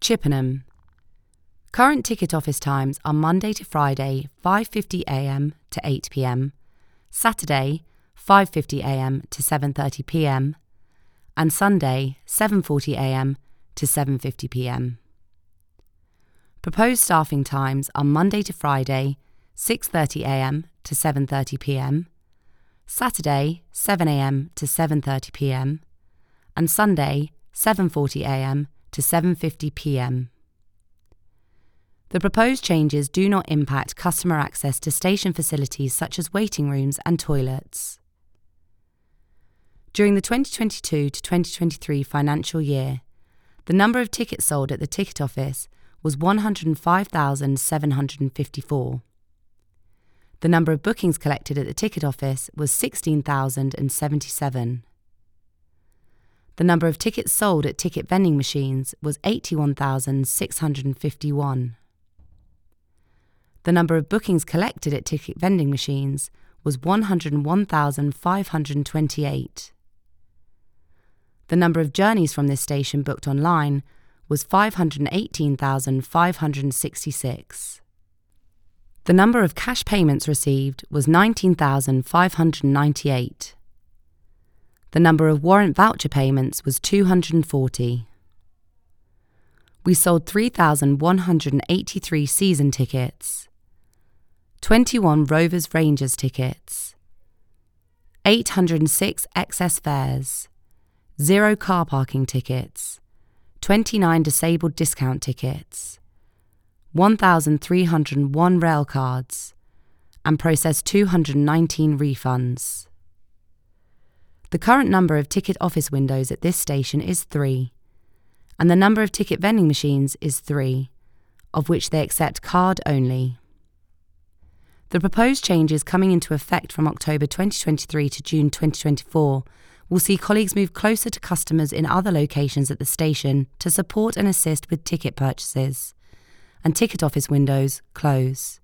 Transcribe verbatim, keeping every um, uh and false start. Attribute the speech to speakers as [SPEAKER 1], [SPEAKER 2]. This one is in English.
[SPEAKER 1] Chippenham. Current ticket office times are Monday to Friday five fifty a m to eight p m, Saturday five fifty a m to seven thirty p m, and Sunday seven forty a m to seven fifty p m. Proposed staffing times are Monday to Friday six thirty a m to seven thirty p m, Saturday seven a m to seven thirty p m, and Sunday seven forty a m to seven fifty p m. The proposed changes do not impact customer access to station facilities such as waiting rooms and toilets. During the twenty twenty-two to twenty twenty-three financial year, the number of tickets sold at the ticket office was one hundred five thousand seven hundred fifty-four. The number of bookings collected at the ticket office was sixteen thousand seventy-seven. The number of tickets sold at ticket vending machines was eighty-one thousand six hundred fifty-one. The number of bookings collected at ticket vending machines was one hundred one thousand five hundred twenty-eight. The number of journeys from this station booked online was five hundred eighteen thousand five hundred sixty-six. The number of cash payments received was nineteen thousand five hundred ninety-eight. The number of warrant voucher payments was two hundred forty. We sold three thousand one hundred eighty-three season tickets, twenty-one Rovers Rangers tickets, eight hundred six excess fares, zero car parking tickets, twenty-nine disabled discount tickets, one thousand three hundred one rail cards, and processed two hundred nineteen refunds. The current number of ticket office windows at this station is three, and the number of ticket vending machines is three, of which they accept card only. The proposed changes coming into effect from October twenty twenty-three to June twenty twenty-four will see colleagues move closer to customers in other locations at the station to support and assist with ticket purchases, and ticket office windows close.